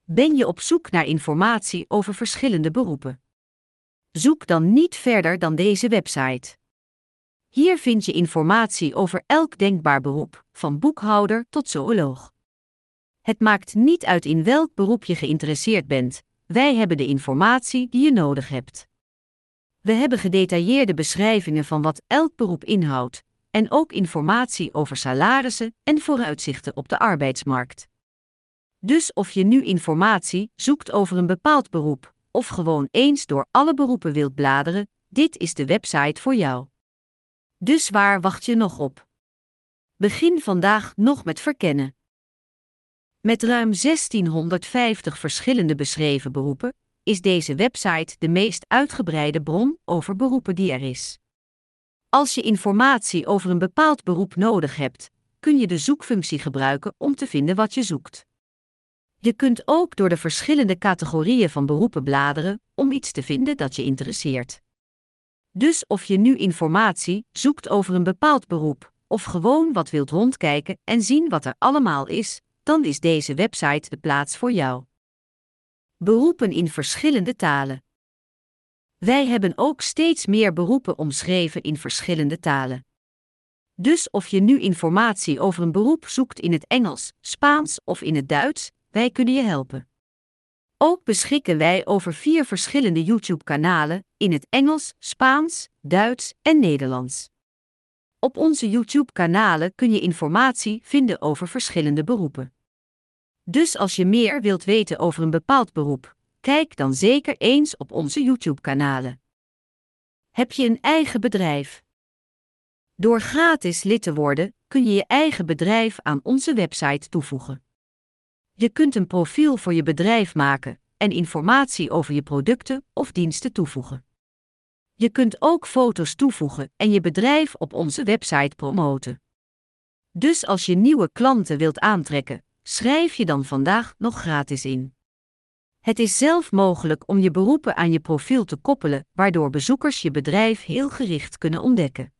Ben je op zoek naar informatie over verschillende beroepen? Zoek dan niet verder dan deze website. Hier vind je informatie over elk denkbaar beroep, van boekhouder tot zooloog. Het maakt niet uit in welk beroep je geïnteresseerd bent, wij hebben de informatie die je nodig hebt. We hebben gedetailleerde beschrijvingen van wat elk beroep inhoudt, en ook informatie over salarissen en vooruitzichten op de arbeidsmarkt. Dus of je nu informatie zoekt over een bepaald beroep, of gewoon eens door alle beroepen wilt bladeren, dit is de website voor jou. Dus waar wacht je nog op? Begin vandaag nog met verkennen. Met ruim 1650 verschillende beschreven beroepen, is deze website de meest uitgebreide bron over beroepen die er is. Als je informatie over een bepaald beroep nodig hebt, kun je de zoekfunctie gebruiken om te vinden wat je zoekt. Je kunt ook door de verschillende categorieën van beroepen bladeren om iets te vinden dat je interesseert. Dus of je nu informatie zoekt over een bepaald beroep, of gewoon wat wilt rondkijken en zien wat er allemaal is, dan is deze website de plaats voor jou. Beroepen in verschillende talen. Wij hebben ook steeds meer beroepen omschreven in verschillende talen. Dus of je nu informatie over een beroep zoekt in het Engels, Spaans of in het Duits, wij kunnen je helpen. Ook beschikken wij over 4 verschillende YouTube-kanalen in het Engels, Spaans, Duits en Nederlands. Op onze YouTube-kanalen kun je informatie vinden over verschillende beroepen. Dus als je meer wilt weten over een bepaald beroep, kijk dan zeker eens op onze YouTube-kanalen. Heb je een eigen bedrijf? Door gratis lid te worden, kun je je eigen bedrijf aan onze website toevoegen. Je kunt een profiel voor je bedrijf maken en informatie over je producten of diensten toevoegen. Je kunt ook foto's toevoegen en je bedrijf op onze website promoten. Dus als je nieuwe klanten wilt aantrekken, schrijf je dan vandaag nog gratis in. Het is zelf mogelijk om je beroepen aan je profiel te koppelen, waardoor bezoekers je bedrijf heel gericht kunnen ontdekken.